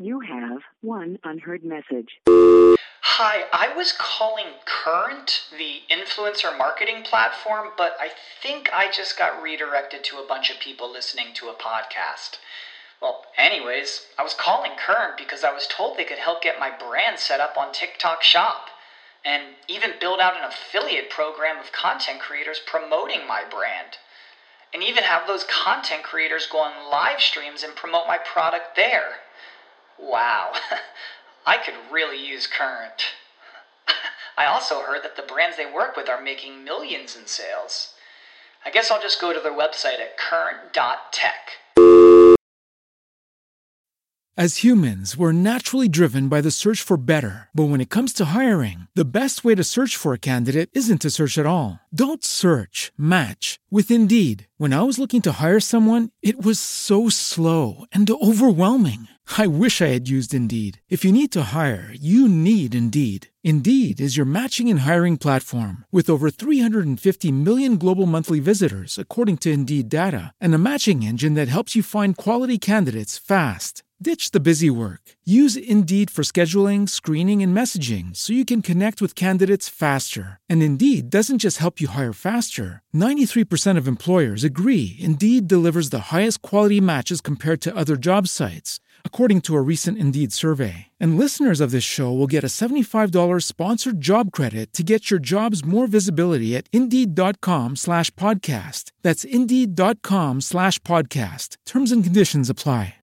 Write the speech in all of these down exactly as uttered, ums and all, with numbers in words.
You have one unheard message. Hi, I was calling Current, the influencer marketing platform, but I think I just got redirected to a bunch of people listening to a podcast. Well, anyways, I was calling Current because I was told they could help get my brand set up on TikTok Shop, and even build out an affiliate program of content creators promoting my brand, and even have those content creators go on live streams and promote my product there. Wow, I could really use Current. I also heard that the brands they work with are making millions in sales. I guess I'll just go to their website at current dot tech. As humans, we're naturally driven by the search for better. But when it comes to hiring, the best way to search for a candidate isn't to search at all. Don't search, match with Indeed. When I was looking to hire someone, it was so slow and overwhelming. I wish I had used Indeed. If you need to hire, you need Indeed. Indeed is your matching and hiring platform with over three hundred fifty million global monthly visitors, according to Indeed data, and a matching engine that helps you find quality candidates fast. Ditch the busy work. Use Indeed for scheduling, screening, and messaging so you can connect with candidates faster. And Indeed doesn't just help you hire faster. ninety-three percent of employers agree Indeed delivers the highest quality matches compared to other job sites, according to a recent Indeed survey. And listeners of this show will get a seventy-five dollars sponsored job credit to get your jobs more visibility at Indeed.com slash podcast. That's Indeed.com slash podcast. Terms and conditions apply.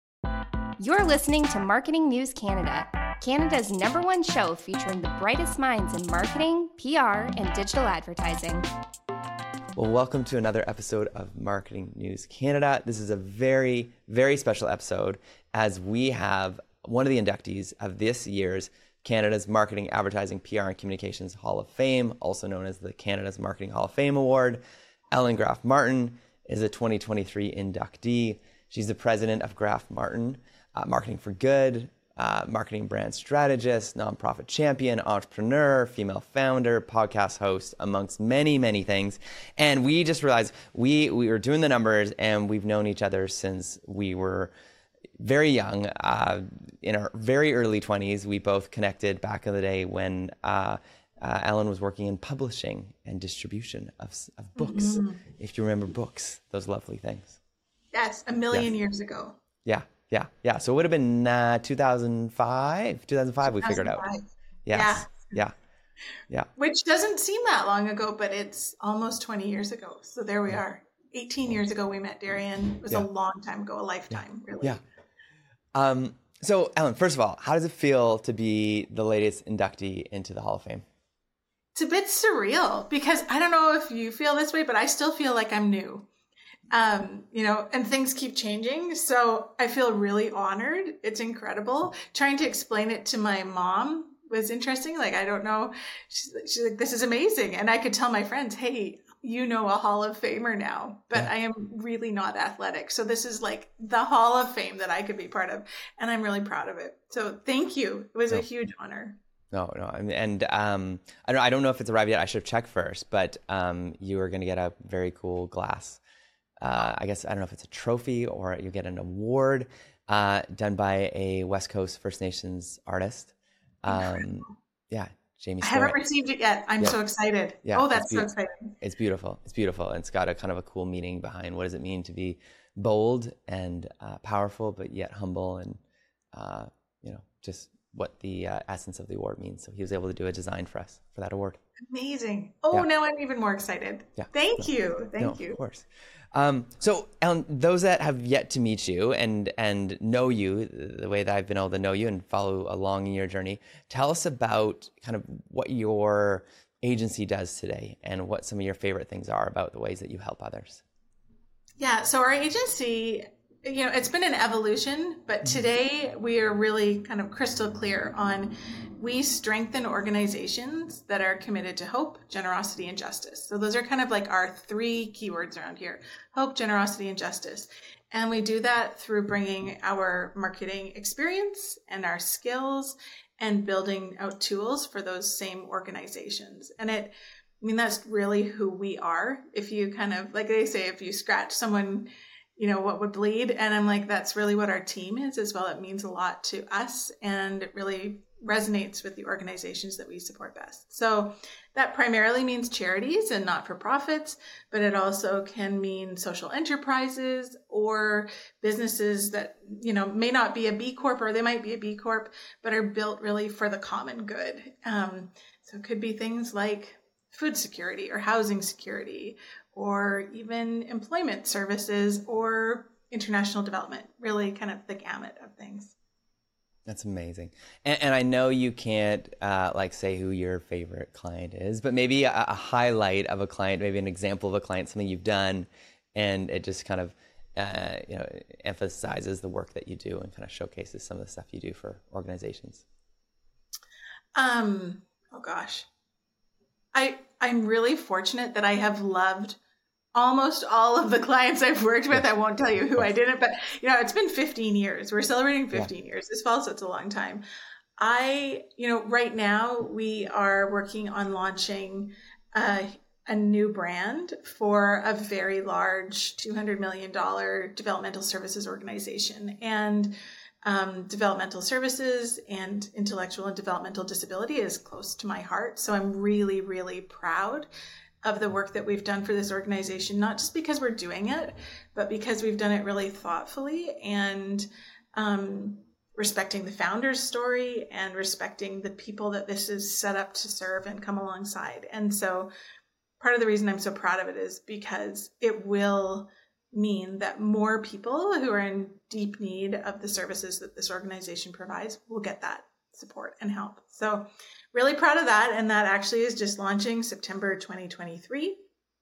You're listening to Marketing News Canada, Canada's number one show featuring the brightest minds in marketing, P R, and digital advertising. Well, welcome to another episode of Marketing News Canada. This is a very, very special episode as we have one of the inductees of this year's Canada's Marketing, Advertising, P R, and Communications Hall of Fame, also known as the Canada's Marketing Hall of Fame Award. Ellen Graf Martin is a twenty twenty-three inductee. She's the president of Graf Martin, uh, Marketing for Good, uh, marketing brand strategist, nonprofit champion, entrepreneur, female founder, podcast host, amongst many, many things. And we just realized we, we were doing the numbers and we've known each other since we were very young. Uh, in our very early twenties, we both connected back in the day when uh, uh, Ellen was working in publishing and distribution of, of books. Mm-hmm. If you remember books, those lovely things. Yes, a million yes. years ago. Yeah, yeah, yeah. So it would have been uh, two thousand five. two thousand five, we figured out. Yes. Yeah, yeah, yeah. Which doesn't seem that long ago, but it's almost twenty years ago. So there we yeah. are. eighteen years ago, we met Darian. It was yeah. a long time ago, a lifetime, yeah. really. Yeah. Um. So, Ellen, first of all, how does it feel to be the latest inductee into the Hall of Fame? It's a bit surreal because I don't know if you feel this way, but I still feel like I'm new. Um, you know, and things keep changing. So I feel really honored. It's incredible. Trying to explain it to my mom was interesting. Like, I don't know. She's, she's like, this is amazing. And I could tell my friends, hey, you know, a Hall of Famer now, but yeah. I am really not athletic. So this is like the Hall of Fame that I could be part of. And I'm really proud of it. So thank you. It was no. a huge honor. No, no. And um, I don't, I don't know if it's arrived yet. I should have checked first, but um, you are going to get a very cool glass. Uh, I guess, I don't know if it's a trophy or you get an award uh, done by a West Coast First Nations artist. Um, yeah, Jamie I haven't received it yet. I'm yeah. so excited. Yeah, oh, that's be- so exciting. It's beautiful. It's beautiful. And it's got a kind of a cool meaning behind what does it mean to be bold and uh, powerful, but yet humble and, uh, you know, just what the uh, essence of the award means. So he was able to do a design for us for that award. Amazing. Oh, yeah. Now I'm even more excited. Yeah. Thank no, you. Thank no, you. Of course. Um, so, Ellen, those that have yet to meet you and and know you the way that I've been able to know you and follow along in your journey, tell us about kind of what your agency does today and what some of your favorite things are about the ways that you help others. Yeah, so our agency, you know, it's been an evolution, but today we are really kind of crystal clear on we strengthen organizations that are committed to hope, generosity, and justice. So those are kind of like our three keywords around here: hope, generosity, and justice. And we do that through bringing our marketing experience and our skills and building out tools for those same organizations. And it, I mean, that's really who we are. If you kind of, like they say, if you scratch someone, you know, what would bleed. And I'm like, that's really what our team is as well. It means a lot to us, and it really resonates with the organizations that we support best. So that primarily means charities and not-for-profits, but it also can mean social enterprises or businesses that, you know, may not be a B Corp, or they might be a B Corp, but are built really for the common good. Um, so it could be things like food security or housing security, or even employment services or international development, really kind of the gamut of things. That's amazing. And, and I know you can't uh, like say who your favorite client is, but maybe a, a highlight of a client, maybe an example of a client, something you've done, and it just kind of uh, you know, emphasizes the work that you do and kind of showcases some of the stuff you do for organizations. Um, oh gosh. I, I'm really fortunate that I have loved almost all of the clients I've worked with. I won't tell you who I didn't, but you know, it's been fifteen years. We're celebrating fifteen yeah. years this fall, so it's a long time. I, you know, right now we are working on launching a, a new brand for a very large two hundred million dollars developmental services organization. And um, developmental services and intellectual and developmental disability is close to my heart. So I'm really, really proud of the work that we've done for this organization, not just because we're doing it, but because we've done it really thoughtfully and um, respecting the founder's story and respecting the people that this is set up to serve and come alongside. And so part of the reason I'm so proud of it is because it will mean that more people who are in deep need of the services that this organization provides will get that support and help. So really proud of that. And that actually is just launching September twenty twenty-three.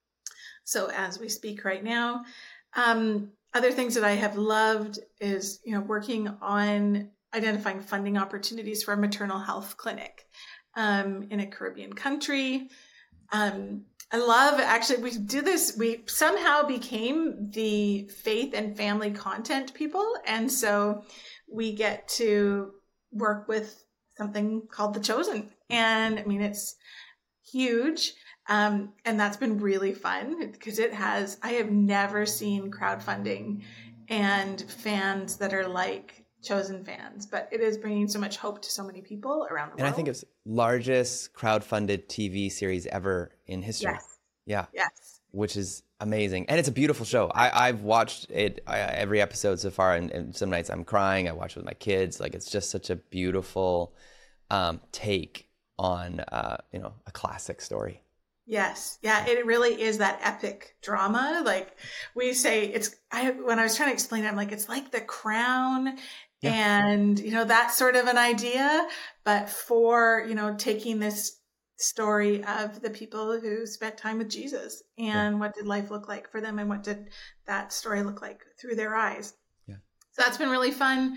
So as we speak right now, um, other things that I have loved is, you know, working on identifying funding opportunities for a maternal health clinic um, in a Caribbean country. Um, I love, actually, we do this, we somehow became the faith and family content people. And so we get to work with something called The Chosen. And I mean, it's huge. Um, and that's been really fun because it has, I have never seen crowdfunding and fans that are like Chosen fans, but it is bringing so much hope to so many people around the world. And I think it's largest crowdfunded T V series ever in history. Yes. Yeah. Yes. Which is amazing. And it's a beautiful show. I, I've watched it I, every episode so far, and, and some nights I'm crying. I watch it with my kids. Like, it's just such a beautiful um, take on, uh, you know, a classic story. Yes. Yeah. It really is that epic drama. Like we say, it's, I, when I was trying to explain it, I'm like, it's like The Crown. Yeah. And, you know, that sort of an idea, but for, you know, taking this story of the people who spent time with Jesus and yeah. what did life look like for them and what did that story look like through their eyes. Yeah. So that's been really fun.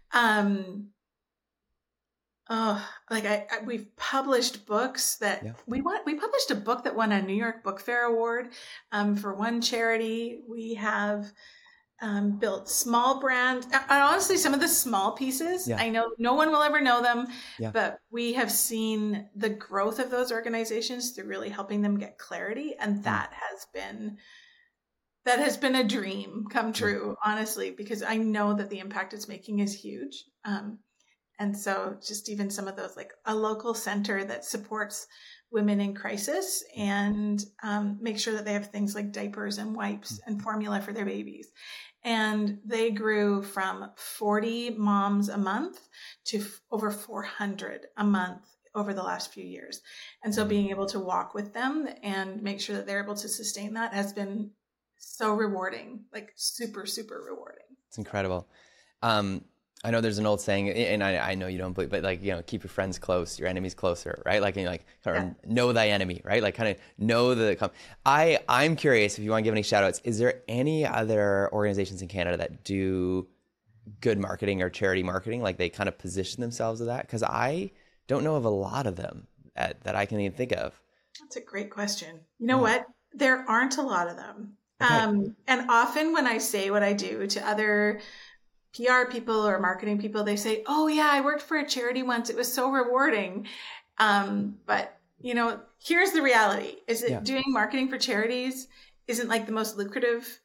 Um, oh, like I, I we've published books that yeah. we want, we published a book that won a New York Book Fair award um, for one charity. We have Um, built small brands. And honestly, some of the small pieces, yeah. I know no one will ever know them, yeah. but we have seen the growth of those organizations through really helping them get clarity. And that mm. has been, that has been a dream come true, yeah. honestly, because I know that the impact it's making is huge. Um, and so just even some of those, like a local center that supports women in crisis and um, make sure that they have things like diapers and wipes and formula for their babies. And they grew from forty moms a month to f- over four hundred a month over the last few years. And so being able to walk with them and make sure that they're able to sustain that has been so rewarding, like super, super rewarding. It's incredible. Um, I know there's an old saying, and I, I know you don't believe, but like, you know, keep your friends close, your enemies closer, right? Like, you know, like kind of yeah. know thy enemy, right? Like kind of know the, I, I'm curious if you want to give any shout outs, is there any other organizations in Canada that do good marketing or charity marketing? Like they kind of position themselves as that? Cause I don't know of a lot of them at, that I can even think of. That's a great question. You know yeah. what? There aren't a lot of them. Okay. Um, and often when I say what I do to other P R people or marketing people, they say, oh yeah, I worked for a charity once. It was so rewarding. Um, but you know, here's the reality is that yeah. doing marketing for charities isn't like the most lucrative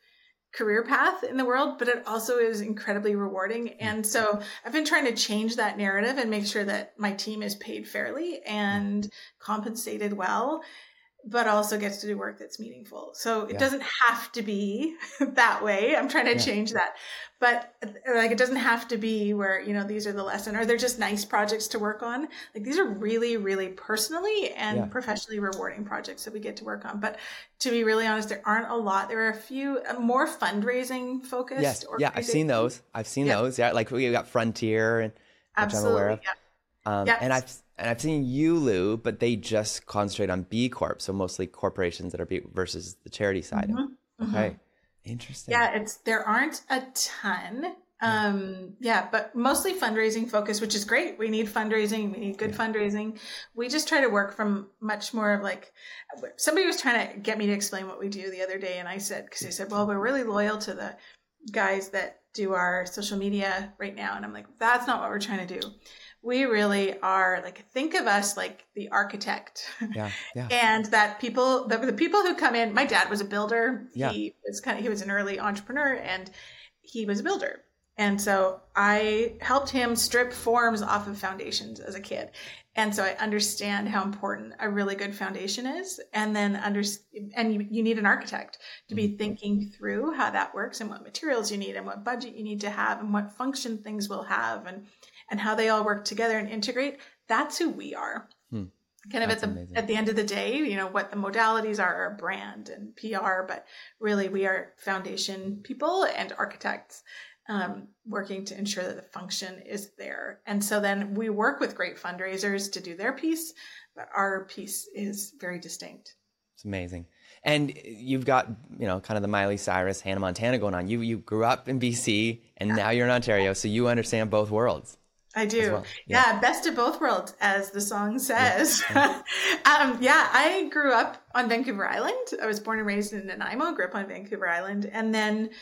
career path in the world, but it also is incredibly rewarding. And so I've been trying to change that narrative and make sure that my team is paid fairly and compensated well, but also gets to do work that's meaningful. So it Yeah. doesn't have to be that way. I'm trying to Yeah. change that. But like, it doesn't have to be where, you know, these are the lesson, or they're just nice projects to work on. Like, these are really, really personally and Yeah. professionally rewarding projects that we get to work on. But to be really honest, there aren't a lot. There are a few uh, more fundraising focused. Yes. Yeah. I've seen organizations. those. I've seen Yeah. those. Yeah. Like we got Frontier, and which Absolutely. I'm aware of. Yeah. Um, Yeah. And I've and I've seen Ulu, but they just concentrate on B Corp, so mostly corporations that are B versus the charity side. Mhm. Okay, interesting. Yeah, it's there aren't a ton. Um, yeah, but mostly fundraising focus, which is great. We need fundraising. We need good fundraising. We just try to work from much more of like, somebody was trying to get me to explain what we do the other day. And I said, because they said, well, we're really loyal to the guys that do our social media right now. And I'm like, that's not what we're trying to do. We really are like, think of us like the architect. Yeah, yeah. And that people, the, the people who come in, my dad was a builder. Yeah. He was kind of, he was an early entrepreneur, and he was a builder. And so I helped him strip forms off of foundations as a kid. And so I understand how important a really good foundation is. And then under, and you, you need an architect to be thinking through how that works, and what materials you need, and what budget you need to have, and what function things will have, and and how they all work together and integrate. That's who we are. Hmm. Kind of That's at the amazing. at the end of the day, you know, what the modalities are, are brand and P R, but really we are foundation people and architects, um, working to ensure that the function is there. And so then we work with great fundraisers to do their piece, but our piece is very distinct. It's amazing. And you've got, you know, kind of the Miley Cyrus, Hannah Montana going on. You you grew up in B C, and now you're in Ontario, so you understand both worlds. I do. well. Yeah. Yeah. Best of both worlds, as the song says. Yeah. um, yeah, I grew up on Vancouver Island. I was born and raised in Nanaimo, grew up on Vancouver Island. And then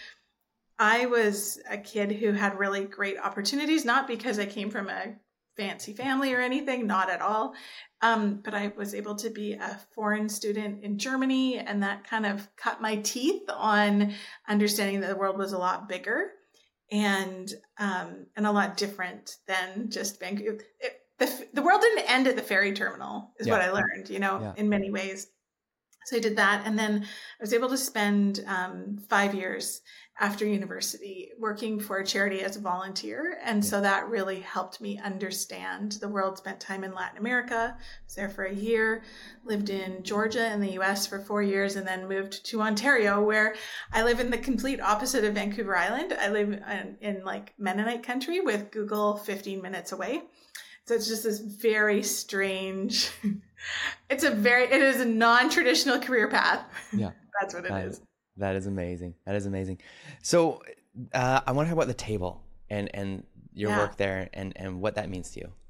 I was a kid who had really great opportunities, not because I came from a fancy family or anything, not at all. Um, but I was able to be a foreign student in Germany, and that kind of cut my teeth on understanding that the world was a lot bigger and um, and a lot different than just Vancouver. It, the, the world didn't end at the ferry terminal, is Yeah. what I learned, you know, Yeah. in many ways. So I did that. And then I was able to spend um, five years after university working for a charity as a volunteer. And so that really helped me understand the world. Spent time in Latin America, was there for a year, lived in Georgia in the U S for four years, and then moved to Ontario, where I live in the complete opposite of Vancouver Island. I live in, in like Mennonite country, with Google fifteen minutes away. So it's just this very strange, it's a very, it is a non-traditional career path. Yeah. That's what it That is. is, that is amazing. That is amazing. So uh, I want to talk about the table and, and your Yeah. work there, and, and what that means to you.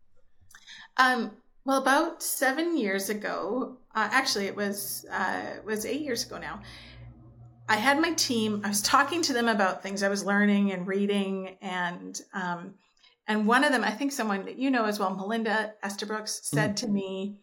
Um, well, about seven years ago, uh, actually it was, uh, it was eight years ago now, I had my team, I was talking to them about things I was learning and reading, and, um, and one of them, I think someone that you know as well, Melinda Estabrooks, said to me,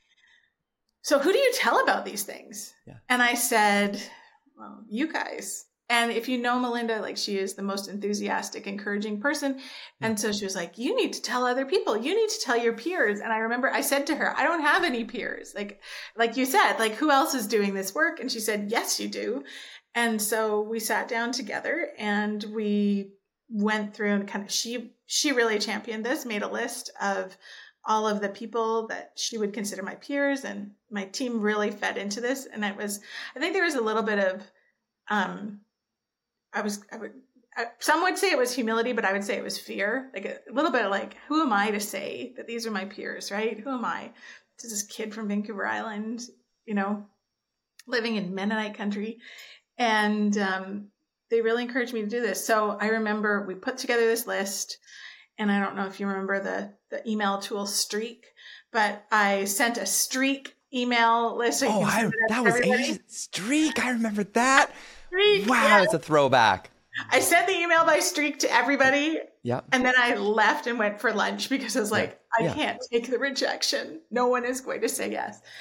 so who do you tell about these things? Yeah. And I said, well, you guys. And if you know Melinda, like, she is the most enthusiastic, encouraging person. And so she was like, you need to tell other people. You need to tell your peers. And I remember I said to her, I don't have any peers. Like, like you said, like, who else is doing this work? And she said, yes, you do. And so we sat down together and we went through and kind of, she, she really championed this, made a list of all of the people that she would consider my peers, and my team really fed into this. And it was, I think there was a little bit of, um, I was, I would, I, some would say it was humility, but I would say it was fear. Like a, a little bit of like, who am I to say that these are my peers, right? Who am I? This is this kid from Vancouver Island, you know, living in Mennonite country. And, um, they really encouraged me to do this. So I remember we put together this list, and I don't know if you remember the, the email tool Streak, but I sent a Streak email list. So you Oh, can I, send it out that to was everybody. ancient. Streak. I remember that. Streak, Wow, yeah. it's a throwback. I sent the email by Streak to everybody, Yeah. and then I left and went for lunch because I was like, I Yeah. can't take the rejection. No one is going to say yes.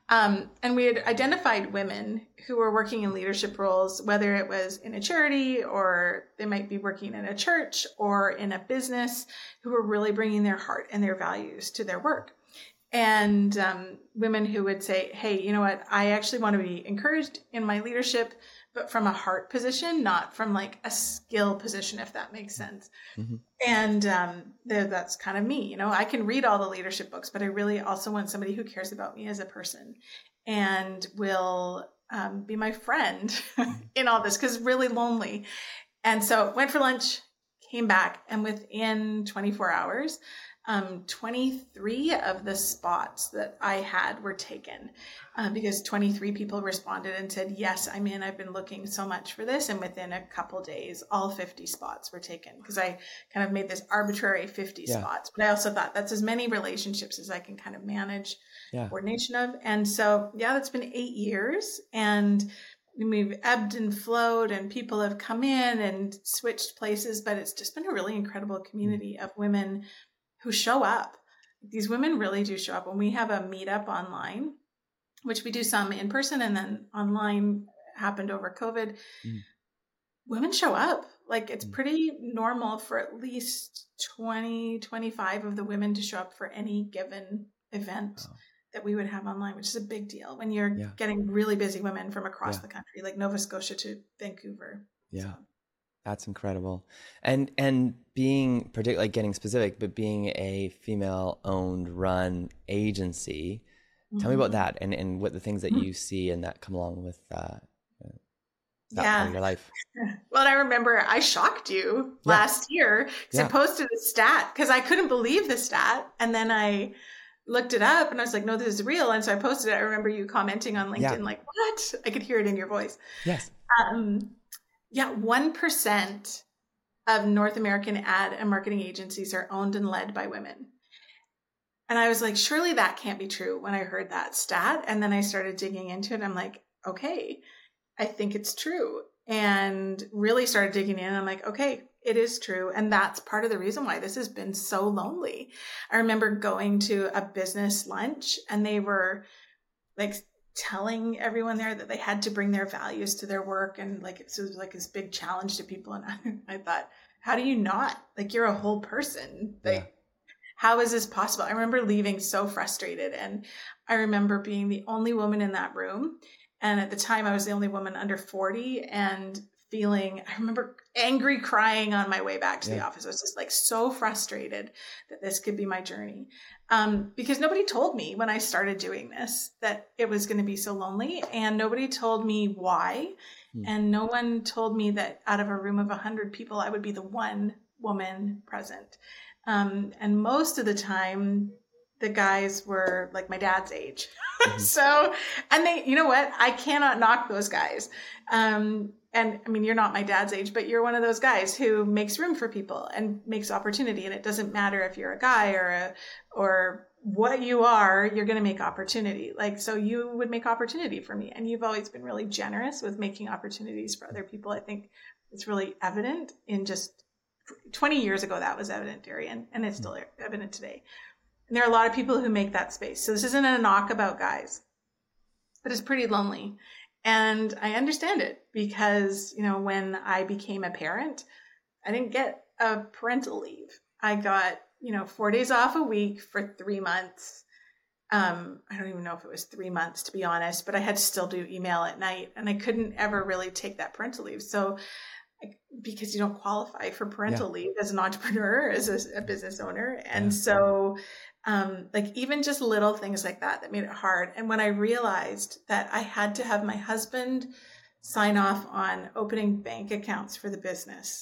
Um, and we had identified women who were working in leadership roles, whether it was in a charity or they might be working in a church or in a business, who were really bringing their heart and their values to their work. And um, women who would say, hey, you know what, I actually want to be encouraged in my leadership, but from a heart position, not from like a skill position, if that makes sense. Mm-hmm. And um, that's kind of me. You know, I can read all the leadership books, but I really also want somebody who cares about me as a person and will um, be my friend in all this, because it's really lonely. And so went for lunch, came back, and within twenty-four hours, Um, twenty-three of the spots that I had were taken uh, because twenty-three people responded and said, yes, I'm in. I've been looking so much for this. And within a couple days, all fifty spots were taken because I kind of made this arbitrary fifty yeah. spots. But I also thought that's as many relationships as I can kind of manage yeah. coordination of. And so, yeah, that's been eight years. And we've ebbed and flowed and people have come in and switched places. But it's just been a really incredible community mm-hmm. of women who show up. These women really do show up. When we have a meetup online, which we do some in person and then online happened over COVID, mm. women show up. Like it's mm. pretty normal for at least twenty, twenty-five of the women to show up for any given event wow. that we would have online, which is a big deal when you're yeah. getting really busy women from across yeah. the country, like Nova Scotia to Vancouver. Yeah. So. That's incredible. And and being particularly like getting specific, but being a female owned run agency, mm-hmm. tell me about that and, and what the things that mm-hmm. you see and that come along with uh, that yeah. part of your life. Well, I remember I shocked you yeah. last year because yeah. I posted a stat because I couldn't believe the stat. And then I looked it up and I was like, no, this is real. And so I posted it. I remember you commenting on LinkedIn, yeah. like, what? I could hear it in your voice. Yes. Um, Yeah, one percent of North American ad and marketing agencies are owned and led by women. And I was like, surely that can't be true when I heard that stat. And then I started digging into it. I'm like, okay, I think it's true. And really started digging in. I'm like, okay, it is true. And that's part of the reason why this has been so lonely. I remember going to a business lunch and they were like, telling everyone there that they had to bring their values to their work. And like, it was like this big challenge to people. And I, I thought, how do you not? Like, you're a whole person. Like, yeah. how is this possible? I remember leaving so frustrated. And I remember being the only woman in that room. And at the time I was the only woman under forty and feeling, I remember angry crying on my way back to yeah. the office. I was just like so frustrated that this could be my journey. Um, because nobody told me when I started doing this that it was going to be so lonely, and nobody told me why. Mm. And no one told me that out of a room of a hundred people, I would be the one woman present. Um, and most of the time the guys were like my dad's age. Mm-hmm. So, and they, you know what, I cannot knock those guys. Um, And I mean, you're not my dad's age, but you're one of those guys who makes room for people and makes opportunity. And it doesn't matter if you're a guy or a, or what you are, you're going to make opportunity. Like, so you would make opportunity for me. And you've always been really generous with making opportunities for other people. I think it's really evident in just twenty years ago, that was evident, Darian, and it's still evident today. And there are a lot of people who make that space. So this isn't a knock about guys, but it's pretty lonely. And I understand it because, you know, when I became a parent, I didn't get a parental leave. I got, you know, four days off a week for three months. Um, I don't even know if it was three months, to be honest, but I had to still do email at night and I couldn't ever really take that parental leave. So because you don't qualify for parental yeah. leave as an entrepreneur, as a, a business owner. And yeah. so Um, like even just little things like that, that made it hard. And when I realized that I had to have my husband sign off on opening bank accounts for the business,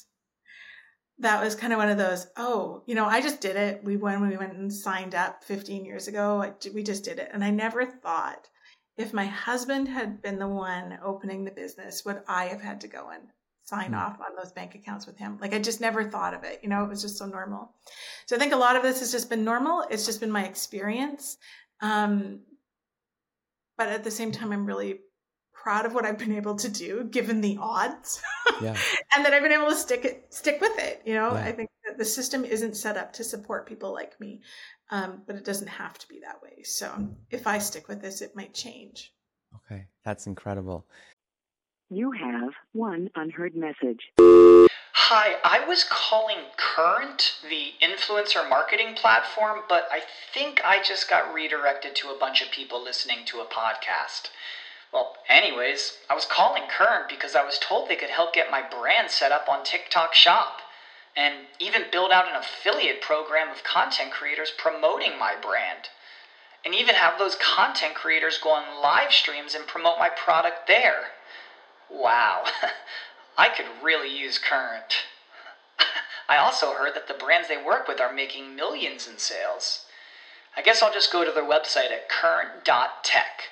that was kind of one of those, oh, you know, I just did it. We, when we went and signed up fifteen years ago, I, we just did it. And I never thought if my husband had been the one opening the business, would I have had to go and sign mm. off on those bank accounts with him? Like, I just never thought of it. You know, it was just so normal. So I think a lot of this has just been normal. It's just been my experience. Um, but at the same time, I'm really proud of what I've been able to do given the odds yeah. and that I've been able to stick it, stick with it. You know, yeah. I think The system isn't set up to support people like me, um, but it doesn't have to be that way. So if I stick with this, it might change. Okay, that's incredible. You have one unheard message. Hi, I was calling Current, the influencer marketing platform, but I think I just got redirected to a bunch of people listening to a podcast. Well, anyways, I was calling Current because I was told they could help get my brand set up on TikTok Shop, and even build out an affiliate program of content creators promoting my brand, and even have those content creators go on live streams and promote my product there. Wow, I could really use Current. I also heard that the brands they work with are making millions in sales. I guess I'll just go to their website at current dot tech.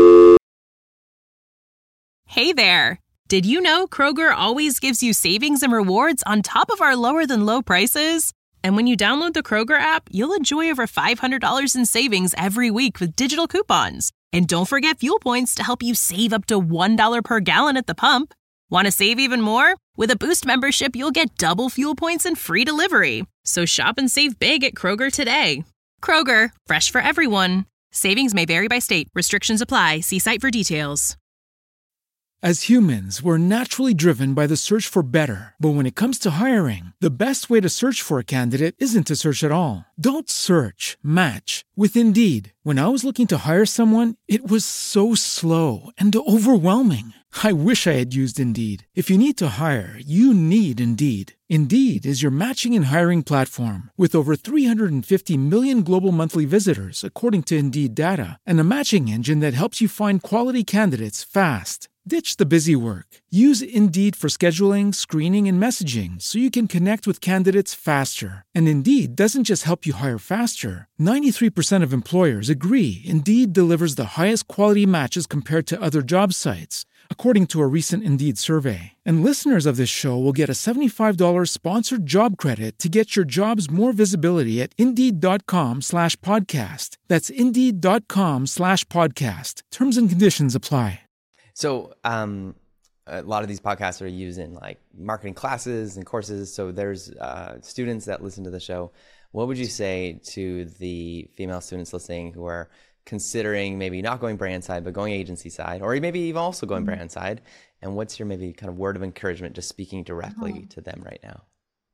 Hey there! Did you know Kroger always gives you savings and rewards on top of our lower-than-low prices? And when you download the Kroger app, you'll enjoy over five hundred dollars in savings every week with digital coupons. And don't forget fuel points to help you save up to one dollar per gallon at the pump. Want to save even more? With a Boost membership, you'll get double fuel points and free delivery. So shop and save big at Kroger today. Kroger, fresh for everyone. Savings may vary by state. Restrictions apply. See site for details. As humans, we're naturally driven by the search for better. But when it comes to hiring, the best way to search for a candidate isn't to search at all. Don't search, match with Indeed. When I was looking to hire someone, it was so slow and overwhelming. I wish I had used Indeed. If you need to hire, you need Indeed. Indeed is your matching and hiring platform with over three hundred fifty million global monthly visitors, according to Indeed data, and a matching engine that helps you find quality candidates fast. Ditch the busy work. Use Indeed for scheduling, screening, and messaging so you can connect with candidates faster. And Indeed doesn't just help you hire faster. ninety-three percent of employers agree Indeed delivers the highest quality matches compared to other job sites, according to a recent Indeed survey. And listeners of this show will get a seventy-five dollars sponsored job credit to get your jobs more visibility at Indeed.com slash podcast. That's Indeed.com slash podcast. Terms and conditions apply. So um, a lot of these podcasts are using like marketing classes and courses. So there's uh, students that listen to the show. What would you say to the female students listening who are considering maybe not going brand side, but going agency side, or maybe even also going brand side? And what's your maybe kind of word of encouragement, just speaking directly uh-huh. to them right now?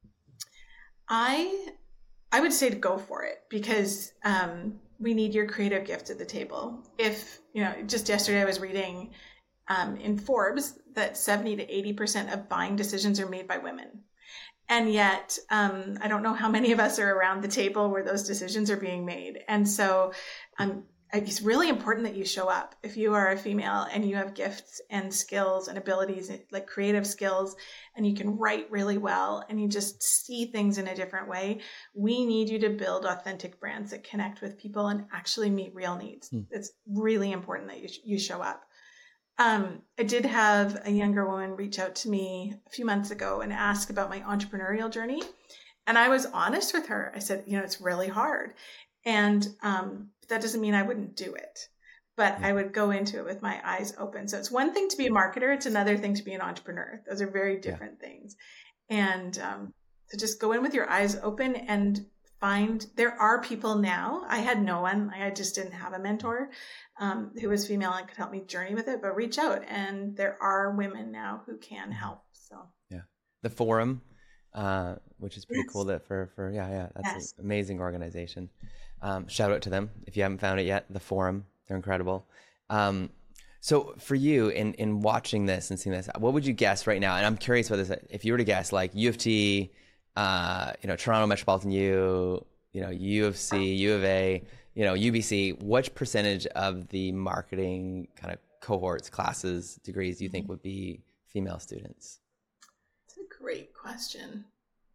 I I would say to go for it, because um, we need your creative gift at the table. If, you know, just yesterday I was reading um, in Forbes that seventy to eighty percent of buying decisions are made by women. And yet, um, I don't know how many of us are around the table where those decisions are being made. And so um, it's really important that you show up. If you are a female and you have gifts and skills and abilities, like creative skills, and you can write really well and you just see things in a different way, we need you to build authentic brands that connect with people and actually meet real needs. Mm. It's really important that you, sh- you show up. Um, I did have a younger woman reach out to me a few months ago and ask about my entrepreneurial journey. And I was honest with her. I said, you know, it's really hard. And um, that doesn't mean I wouldn't do it, but I would go into it with my eyes open. So it's one thing to be a marketer. It's another thing to be an entrepreneur. Those are very different yeah. things. And um, so just go in with your eyes open and find, there are people now. I had no one, I just didn't have a mentor um, who was female and could help me journey with it, but reach out. And there are women now who can help. So yeah, the forum, uh, which is pretty yes. cool that for, for, yeah, yeah, that's yes. an amazing organization. Um, shout out to them. If you haven't found it yet, the forum, they're incredible. Um, so for you in, in watching this and seeing this, what would you guess right now? And I'm curious about this. If you were to guess like U of T, uh, you know, Toronto Metropolitan U, you know, U of C, U of A, you know, U B C, which percentage of the marketing kind of cohorts, classes, degrees do you think would be female students? That's a great question.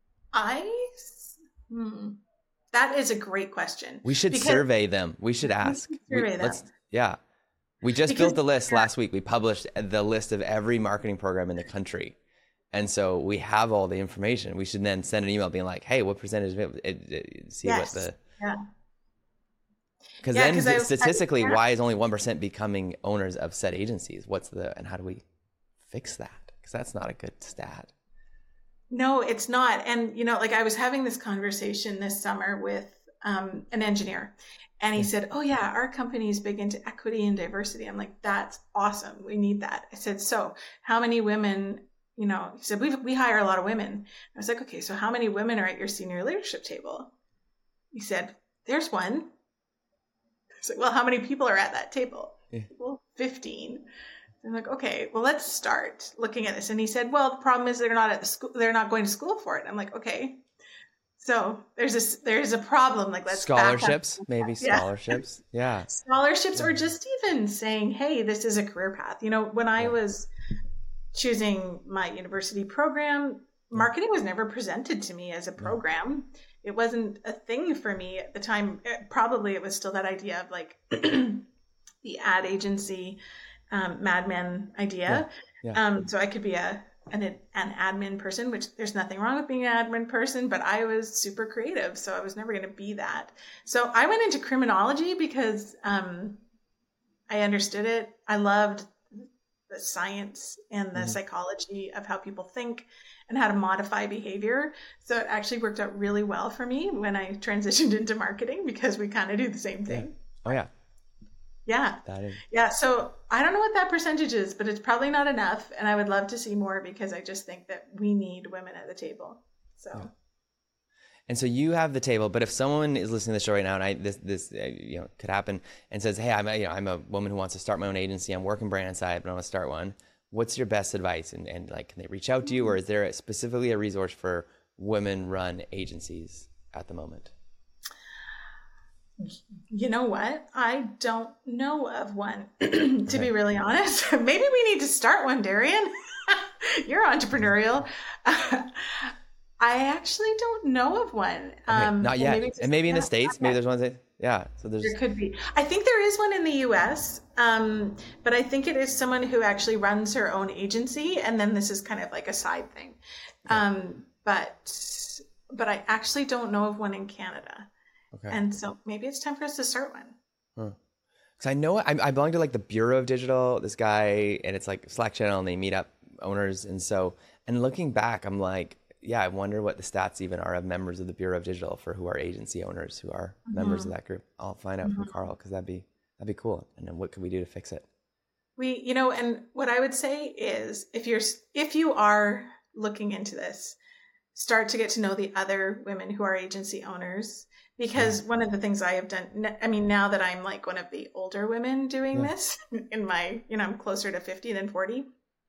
I, hmm. That is a great question. We should survey them. We should ask. We survey we, them. Let's, yeah. We just because, built the list yeah. last week. We published the list of every marketing program in the country. And so we have all the information. We should then send an email being like, hey, what percentage of it, it, it see yes. what the... Yeah. Because yeah, then I, statistically, I, yeah. why is only one percent becoming owners of said agencies? What's the... And how do we fix that? Because that's not a good stat. No, it's not. And, you know, like I was having this conversation this summer with um, an engineer, and he said, oh yeah, our company is big into equity and diversity. I'm like, that's awesome. We need that. I said, so how many women, you know, he said, we we hire a lot of women. I was like, okay, so how many women are at your senior leadership table? He said, there's one. I was like, well, how many people are at that table? Yeah. Well, fifteen. I'm like, okay, well, let's start looking at this. And he said, well, the problem is they're not at the school. They're not going to school for it. I'm like, okay. So there's a, there's a problem. Like, let's scholarships, maybe scholarships. Yeah. yeah. Scholarships, or just even saying, hey, this is a career path. You know, when I yeah. was choosing my university program, marketing was never presented to me as a program. It wasn't a thing for me at the time. It, probably it was still that idea of like the ad agency, um, Mad Men idea. Yeah. Yeah. Um, so I could be a an, an admin person, which there's nothing wrong with being an admin person, but I was super creative. So I was never going to be that. So I went into criminology because um, I understood it. I loved the science and the mm-hmm. psychology of how people think and how to modify behavior. So it actually worked out really well for me when I transitioned into marketing, because we kind of do the same thing. Yeah. Oh yeah. Yeah. That is. Yeah. So I don't know what that percentage is, but it's probably not enough. And I would love to see more, because I just think that we need women at the table. So. Yeah. And so you have the table, but if someone is listening to the show right now, and I, this, this, uh, you know, could happen, and says, "Hey, I'm a, you know, I'm a woman who wants to start my own agency. I'm working brand side, but I want to start one." What's your best advice? And, and like, can they reach out to you, or is there a, specifically a resource for women-run agencies at the moment? You know what? I don't know of one, to okay. be really honest. Maybe we need to start one, Darian. You're entrepreneurial. I actually don't know of one. Okay, um, not yet. Maybe and maybe in the States, maybe there's one that, yeah. So there's. There could be. I think there is one in the U S, um, but I think it is someone who actually runs her own agency, and then this is kind of like a side thing. Okay. Um, but but I actually don't know of one in Canada. Okay. And so maybe it's time for us to start one. Huh. Because I know I, I belong to like the Bureau of Digital, this guy, and it's like Slack channel, and they meet up owners, and so and looking back, I'm like. Yeah, I wonder what the stats even are of members of the Bureau of Digital for who are agency owners who are mm-hmm. members of that group. I'll find out mm-hmm. from Carl, because that'd be that'd be cool. And then what could we do to fix it? We, you know, and what I would say is, if you're if you are looking into this, start to get to know the other women who are agency owners, because yeah. one of the things I have done, I mean, now that I'm like one of the older women doing yeah. this in my, you know, I'm closer to fifty than forty.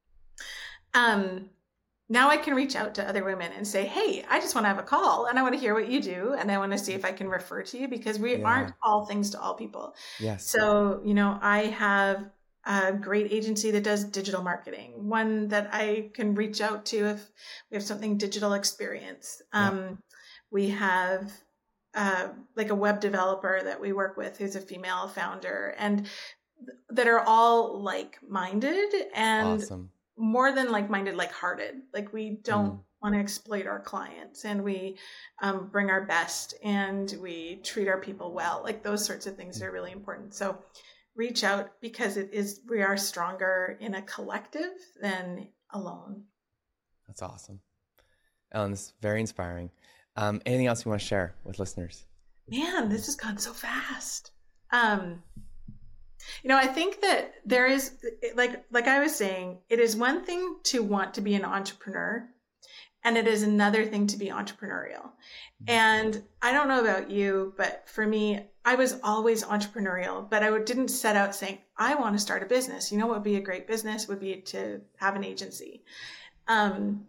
Um. Now I can reach out to other women and say, hey, I just want to have a call, and I want to hear what you do, and I want to see if I can refer to you, because we yeah. aren't all things to all people. Yes. So, you know, I have a great agency that does digital marketing, one that I can reach out to if we have something digital experience. Yeah. Um, we have uh, like a web developer that we work with who's a female founder, and th- that are all like-minded and awesome. More than like-minded, like-hearted. Like, we don't mm. want to exploit our clients, and we um, bring our best, and we treat our people well. Like, those sorts of things are really important. So reach out, because it is, we are stronger in a collective than alone. That's awesome. Ellen, this is very inspiring. Um, anything else you want to share with listeners? Man, this has gone so fast. Um, You know, I think that there is, like, like I was saying, it is one thing to want to be an entrepreneur, and it is another thing to be entrepreneurial. And I don't know about you, but for me, I was always entrepreneurial, but I didn't set out saying, I want to start a business. You know what would be a great business would be to have an agency. Um,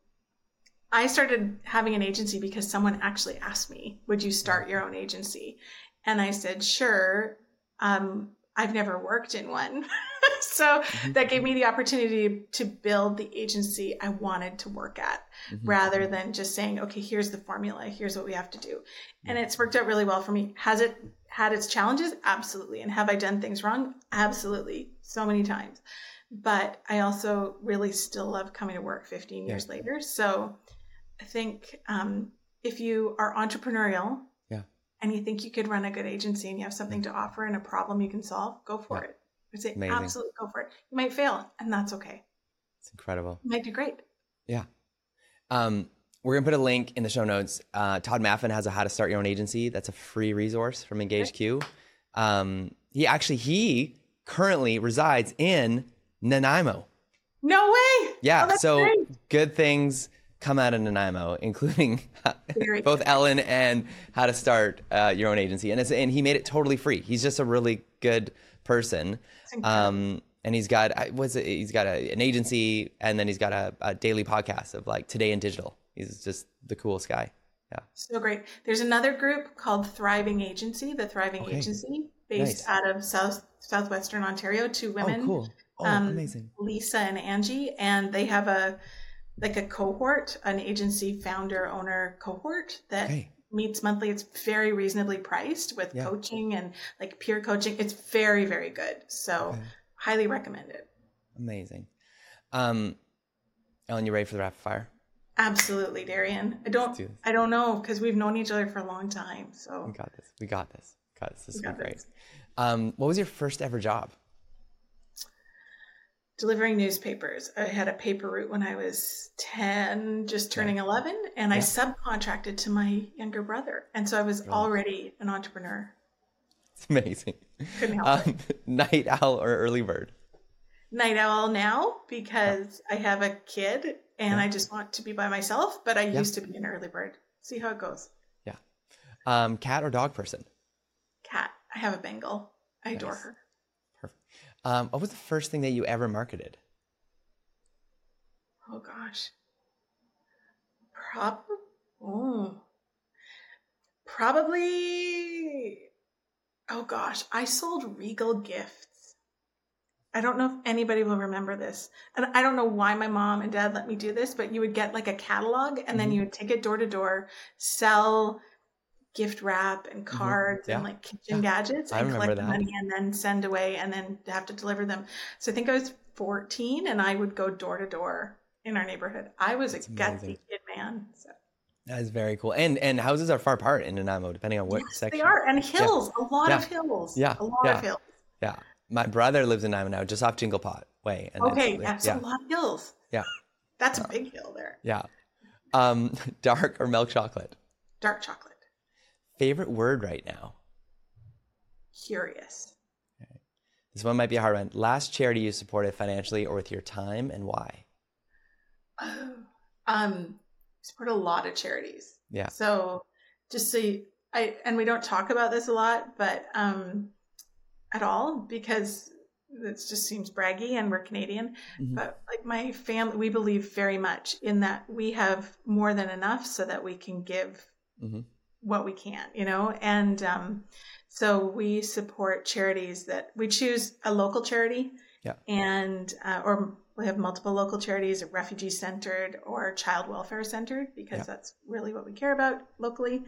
I started having an agency because someone actually asked me, would you start your own agency? And I said, sure. Um, I've never worked in one. So mm-hmm. that gave me the opportunity to build the agency I wanted to work at, mm-hmm. rather than just saying, okay, here's the formula, here's what we have to do. And it's worked out really well for me. Has it had its challenges? Absolutely. And have I done things wrong? Absolutely. So many times. But I also really still love coming to work fifteen yeah. years later. So I think um, if you are entrepreneurial, and you think you could run a good agency, and you have something to offer and a problem you can solve, go for yeah. it. I say, Amazing. Absolutely go for it. You might fail, and that's okay. It's incredible. You might do great. Yeah. Um, we're going to put a link in the show notes. Uh, Todd Maffin has a How to Start Your Own Agency. That's a free resource from Engage Q. Um, he actually, he currently resides in Nanaimo. No way. Yeah. Oh, that's so great. Good things come out of Nanaimo, including Very both good. Ellen and How to Start uh, Your Own Agency. And it's, and he made it totally free. He's just a really good person. Um, and he's got, I- what's it? He's got a, an agency, and then he's got a, a daily podcast of like Today in Digital. He's just the coolest guy. Yeah. So great. There's another group called Thriving Agency, the Thriving Okay. Agency, based Nice. out of South Southwestern Ontario. Two women, Oh, cool. Oh, um, amazing. Lisa and Angie, and they have a like a cohort, an agency founder owner cohort that Okay. meets monthly. It's very reasonably priced with Yeah. coaching and like peer coaching. It's very, very good. So Okay. highly recommend it. Amazing. Um, Ellen, you ready for the rapid fire? Absolutely, Darian. I don't do this. I don't know because we've known each other for a long time. We So got this. We got this. Got this. This is We got great. this. Um, what was your first ever job? delivering newspapers. I had a paper route when I was ten, just turning eleven, and I Yeah. subcontracted to my younger brother. And so I was Brilliant. already an entrepreneur. It's amazing. Couldn't help Um, night owl or early bird? Night owl now because I have a kid and Yeah. I just want to be by myself, but I Yeah. used to be an early bird. See how it goes. Yeah. Um, cat or dog person? Cat. I have a Bengal. I adore Nice. her. Perfect. Um, what was the first thing that you ever marketed? Oh gosh. Prob oh. Probably oh gosh, I sold Regal gifts. I don't know if anybody will remember this. And I don't know why my mom and dad let me do this, but you would get like a catalog and then Mhm. you would take it door to door, sell gift wrap and cards Yeah. and like kitchen Yeah. gadgets I and remember collect that. money and then send away and then have to deliver them. So I think I was fourteen and I would go door to door in our neighborhood. I was That's a gutsy amazing. kid, man. So That is very cool. And and houses are far apart in Nanaimo, depending on what yes, section. they are. And hills, a lot Yeah. of hills. Yeah. A lot Yeah. of hills. Yeah. My brother lives in Nanaimo now, just off Jingle Pot Way. And Okay, it's- yeah, so a lot of hills. Yeah. That's a big hill there. Yeah. Um, dark or milk chocolate? Dark chocolate. Favorite word right now? Curious. This one might be a hard one. Last charity you supported financially or with your time, and why? Oh, um, support a lot of charities. Yeah. So just so you, I, and we don't talk about this a lot, but, um, at all, because it just seems braggy and we're Canadian, Mhm. but like my family, we believe very much in that we have more than enough so that we can give Mhm. what we can, you know? And, um, so we support charities that we choose a local charity Yeah. and, uh, or we have multiple local charities, refugee centered or child welfare centered, because Yeah. that's really what we care about locally.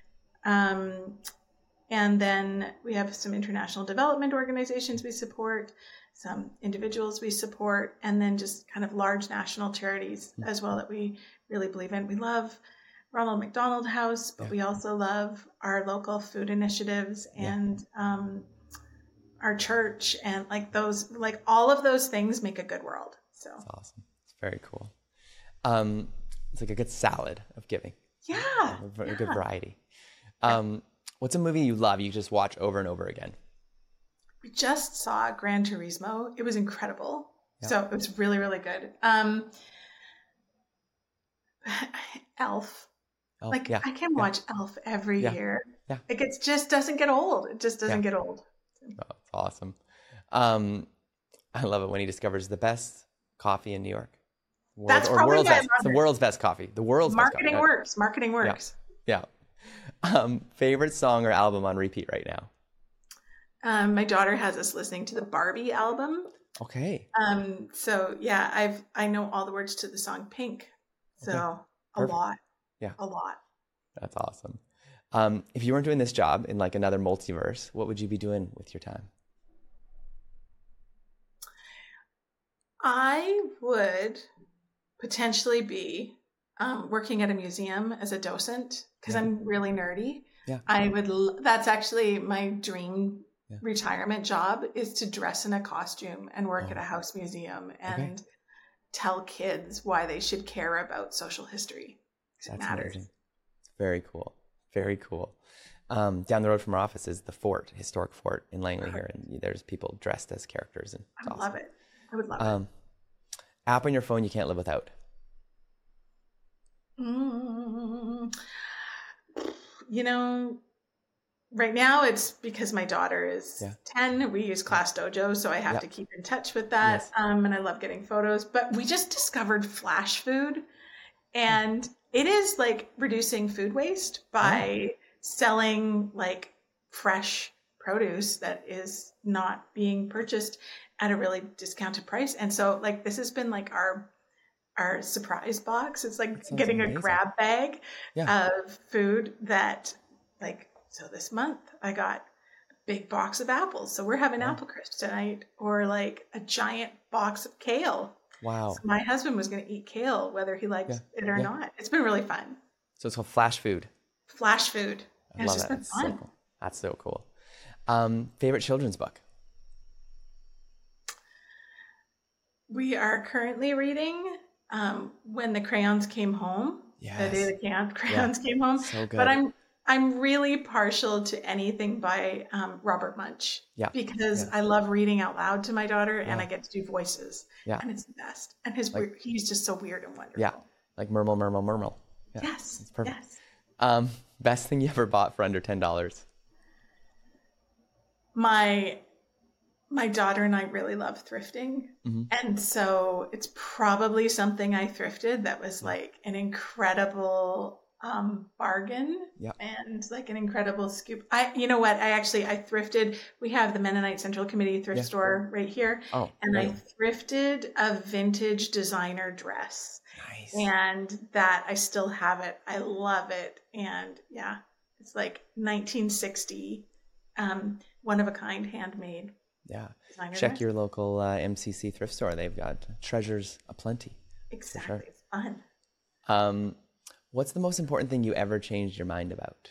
Um, and then we have some international development organizations we support, some individuals we support, and then just kind of large national charities Mm-hmm. as well that we really believe in. We love Ronald McDonald House, but Yeah. we also love our local food initiatives Yeah. and um, our church, and like those, like all of those things make a good world. So It's awesome. It's very cool. Um, it's like a good salad of giving. yeah, A, v- a yeah. good variety. Um, what's a movie you love you just watch over and over again? We just saw Gran Turismo. It was incredible. Yeah. So it was really, really good. Um, Elf. Oh, Like yeah. I can yeah. watch Elf every Yeah. year. Yeah. Like it just doesn't get old. It just doesn't Yeah. get old. Oh, it's awesome. Um, I love it when he discovers the best coffee in New York. World, That's or probably world's why I best. love It's the it. world's best coffee. The world's Marketing best coffee. works. Marketing works. Yeah. Um, favorite song or album on repeat right now? Um, my daughter has us listening to the Barbie album. Okay. Um, so yeah, I've I know all the words to the song Pink. So Okay. a Perfect. lot. Yeah. A lot. That's awesome. Um, if you weren't doing this job in like another multiverse, what would you be doing with your time? I would potentially be um, working at a museum as a docent because Yeah. I'm really nerdy. Yeah. I would. l- That's actually my dream Yeah. retirement job is to dress in a costume and work Oh. at a house museum and tell kids why they should care about social history. It That's matters. amazing. Very cool. Very cool. Um, down the road from our office is the fort, historic fort in Langley here, and there's people dressed as characters. And I would awesome. love it. I would love um, it. App on your phone you can't live without. Mm, you know, right now it's because my daughter is yeah. ten. We use Class Dojo, so I have yeah. to keep in touch with that. Yes. Um, and I love getting photos. But we just discovered Flash Food, and it is like reducing food waste by oh. selling like fresh produce that is not being purchased at a really discounted price. And so like this has been like our our surprise box. It's like getting amazing. a grab bag yeah. of food that like, so this month I got a big box of apples. So we're having wow. apple crisp tonight, or like a giant box of kale. Wow. So my husband was going to eat kale, whether he likes yeah. it or yeah. not. It's been really fun. So it's called Flash Food. Flash Food. I love it's just that. been That's fun. so cool. That's so cool. Um, favorite children's book? We are currently reading um, When the Crayons Came Home. Yes. The Day the Can- Crayons yeah. Came Home. So good. But I'm I'm really partial to anything by um, Robert Munch. Yeah. Because yeah. I love reading out loud to my daughter, yeah. and I get to do voices. Yeah. And it's the best. And his like, weird, he's just so weird and wonderful. Yeah. Like Murmel, Murmel, Murmel. Yeah. Yes. It's perfect. Yes. Um, best thing you ever bought for under ten dollars? My my daughter and I really love thrifting. Mm-hmm. And so it's probably something I thrifted that was like an incredible um, bargain yeah. and like an incredible scoop. I, you know what? I actually, I thrifted, we have the Mennonite Central Committee thrift yeah. store right here. Oh, and right. I thrifted a vintage designer dress. Nice. And that I still have it. I love it. And yeah, it's like nineteen sixty, um, one of a kind, handmade. Yeah. Designer Check dress. your local uh, M C C thrift store. They've got treasures aplenty. Exactly. Sure. It's fun. Um, what's the most important thing you ever changed your mind about?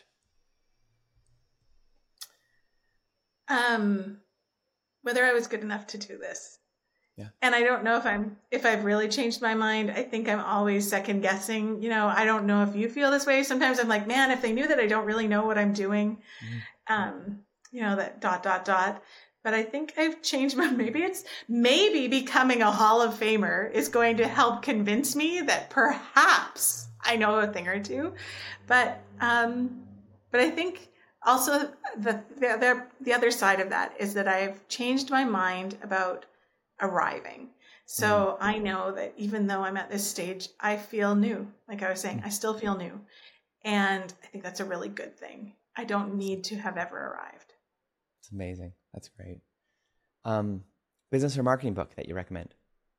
Um, whether I was good enough to do this. Yeah. And I don't know if I'm, if I've really changed my mind. I think I'm always second guessing. You know, I don't know if you feel this way. Sometimes I'm like, man, if they knew that I don't really know what I'm doing, mm-hmm. um, you know, that dot, dot, dot. But I think I've changed my, maybe it's, maybe becoming a Hall of Famer is going to help convince me that perhaps I know a thing or two. But, um, but I think also the, the other, the other side of that is that I've changed my mind about arriving. So mm-hmm. I know that even though I'm at this stage, I feel new. Like I was saying, I still feel new. And I think that's a really good thing. I don't need to have ever arrived. It's amazing. That's great. Um, business or marketing book that you recommend?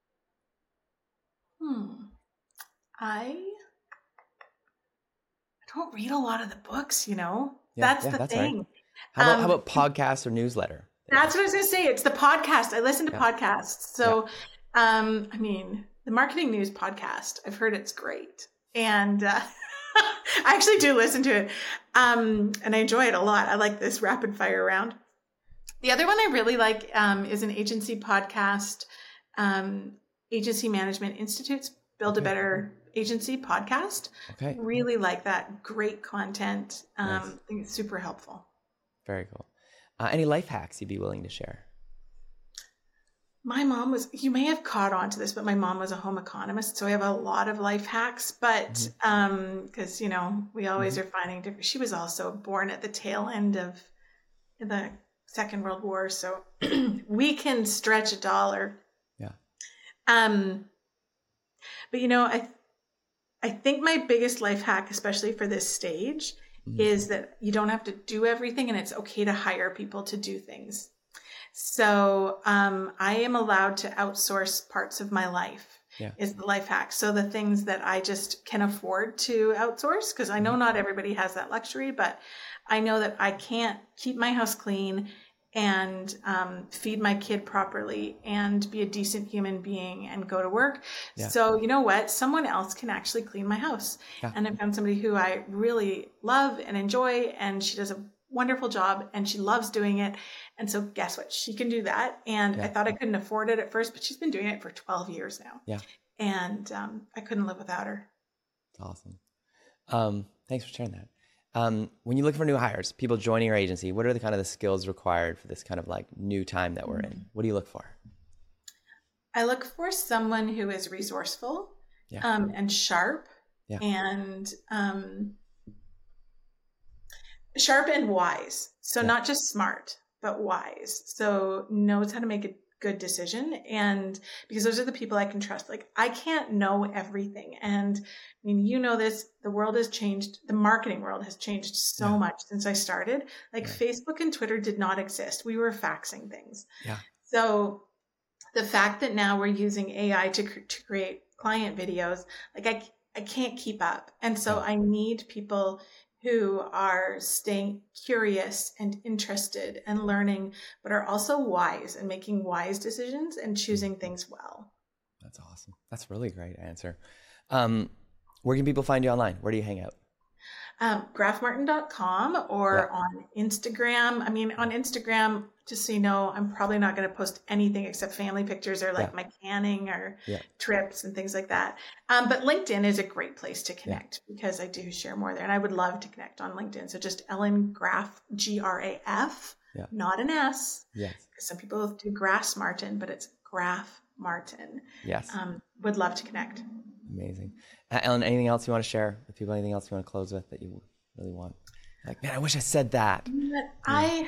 Hmm. I, I don't read a lot of the books, you know? Yeah, that's yeah, the that's thing. Right. How about, um, how about podcast or newsletter? That's what I was going to say. It's the podcast. I listen to yeah. podcasts. So, yeah. um, I mean, the Marketing News podcast, I've heard it's great. And uh, I actually do listen to it. Um, and I enjoy it a lot. I like this rapid fire round. The other one I really like um, is an agency podcast, um, Agency Management Institute's Build okay. a Better Agency podcast. Okay. Really like that. Great content. Um, nice. I think it's super helpful. Very cool. Uh, any life hacks you'd be willing to share? My mom was, you may have caught on to this, but my mom was a home economist. So I have a lot of life hacks, but mm-hmm. um, because, you know, we always mm-hmm. are finding different. She was also born at the tail end of the Second World War. So we can stretch a dollar. Yeah. Um, but, you know, I, I think my biggest life hack, especially for this stage, mm-hmm. is that you don't have to do everything and it's okay to hire people to do things. So um, I am allowed to outsource parts of my life yeah. is the life hack. So the things that I just can afford to outsource, because I know not everybody has that luxury, but I know that I can't keep my house clean and um, feed my kid properly and be a decent human being and go to work. Yeah. So you know what? Someone else can actually clean my house. Yeah. And I found somebody who I really love and enjoy, and she does a wonderful job and she loves doing it. And so guess what? She can do that. And yeah. I thought I couldn't afford it at first, but she's been doing it for twelve years now. Yeah. And um, I couldn't live without her. That's awesome. Um, thanks for sharing that. Um, when you look for new hires, people joining your agency, what are the kind of the skills required for this kind of like new time that we're in? What do you look for? I look for someone who is resourceful yeah. um, and sharp yeah. and um, sharp and wise. So yeah. not just smart, but wise. So knows how to make a good decision. And because those are the people I can trust. Like I can't know everything. And I mean, you know this, the world has changed. The marketing world has changed so yeah. much since I started. Like right. Facebook and Twitter did not exist. We were faxing things. Yeah. So the fact that now we're using A I to, to create client videos, like I, I can't keep up. And so yeah. I need people who are staying curious and interested and learning, but are also wise and making wise decisions and choosing things well. That's awesome. That's a really great answer. Um, where can people find you online? Where do you hang out? Um, graf martin dot com or yeah. on Instagram. I mean, on Instagram, just so you know, I'm probably not going to post anything except family pictures or like yeah. my canning or yeah. trips and things like that. Um, but LinkedIn is a great place to connect yeah. because I do share more there, and I would love to connect on LinkedIn. So just Ellen Graf, G R A F, yeah. not an S. Yes. Because some people do Grass Martin, but it's Graf Martin. Yes. Um, would love to connect. Amazing. Uh, Ellen, anything else you want to share with people? Anything else you want to close with that you really want? Like, man, I wish I said that. Yeah. I,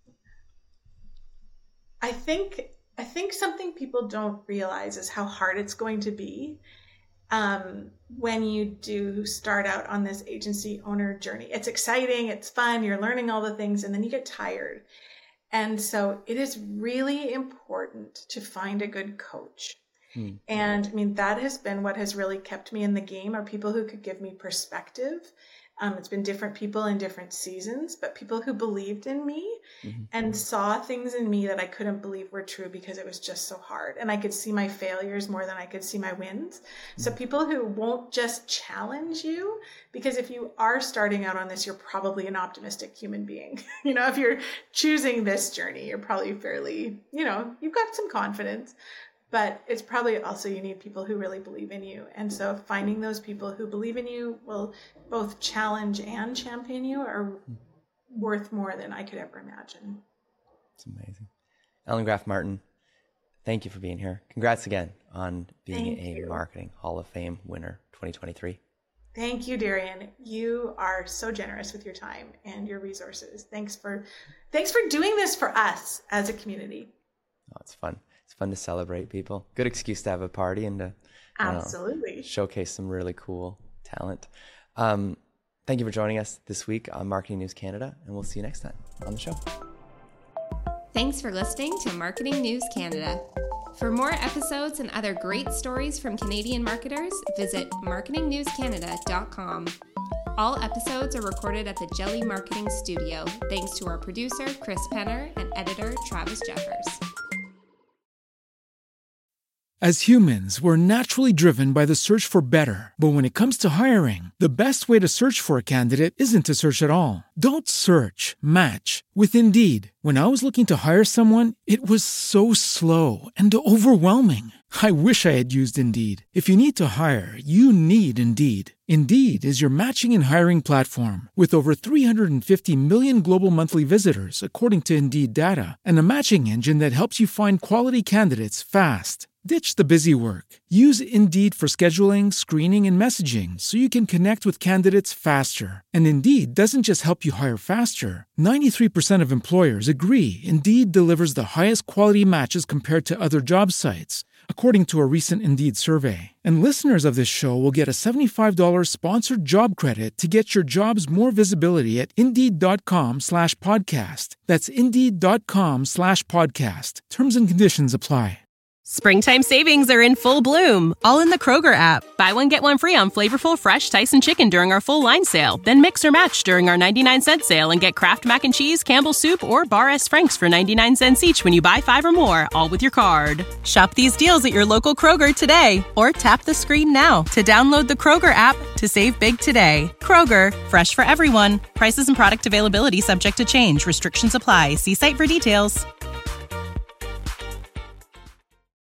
I think, I think something people don't realize is how hard it's going to be um, when you do start out on this agency owner journey. It's exciting. It's fun. You're learning all the things, and then you get tired. And so it is really important to find a good coach. Hmm. And I mean, that has been what has really kept me in the game, are people who could give me perspective. Um, it's been different people in different seasons, but people who believed in me mm-hmm. and saw things in me that I couldn't believe were true because it was just so hard. And I could see my failures more than I could see my wins. Mm-hmm. So people who won't just challenge you, because if you are starting out on this, you're probably an optimistic human being. You know, if you're choosing this journey, you're probably fairly, you know, you've got some confidence. But it's probably also you need people who really believe in you. And so finding those people who believe in you will both challenge and champion you are worth more than I could ever imagine. It's amazing. Ellen Graf Martin, thank you for being here. Congrats again on being thank a you. Marketing Hall of Fame winner twenty twenty-three. Thank you, Darian. You are so generous with your time and your resources. Thanks for, thanks for doing this for us as a community. Oh, it's fun. It's fun to celebrate people. Good excuse to have a party and to absolutely know, showcase some really cool talent. Um, thank you for joining us this week on Marketing News Canada, and we'll see you next time on the show. Thanks for listening to Marketing News Canada. For more episodes and other great stories from Canadian marketers, visit marketing news canada dot com. All episodes are recorded at the Jelly Marketing Studio, thanks to our producer, Chris Penner, and editor, Travis Jeffers. As humans, we're naturally driven by the search for better. But when it comes to hiring, the best way to search for a candidate isn't to search at all. Don't search, match with Indeed. When I was looking to hire someone, it was so slow and overwhelming. I wish I had used Indeed. If you need to hire, you need Indeed. Indeed is your matching and hiring platform with over three hundred fifty million global monthly visitors, according to Indeed data, and a matching engine that helps you find quality candidates fast. Ditch the busy work. Use Indeed for scheduling, screening, and messaging so you can connect with candidates faster. And Indeed doesn't just help you hire faster. ninety-three percent of employers agree Indeed delivers the highest quality matches compared to other job sites, according to a recent Indeed survey. And listeners of this show will get a seventy-five dollars sponsored job credit to get your jobs more visibility at Indeed.com slash podcast. That's Indeed.com slash podcast. Terms and conditions apply. Springtime savings are in full bloom, all in the Kroger app. Buy one, get one free on flavorful, fresh Tyson chicken during our full line sale. Then mix or match during our ninety-nine cent sale and get Kraft Mac and Cheese, Campbell's Soup, or Bar S. Frank's for ninety-nine cents each when you buy five or more, all with your card. Shop these deals at your local Kroger today, or tap the screen now to download the Kroger app to save big today. Kroger, fresh for everyone. Prices and product availability subject to change. Restrictions apply. See site for details.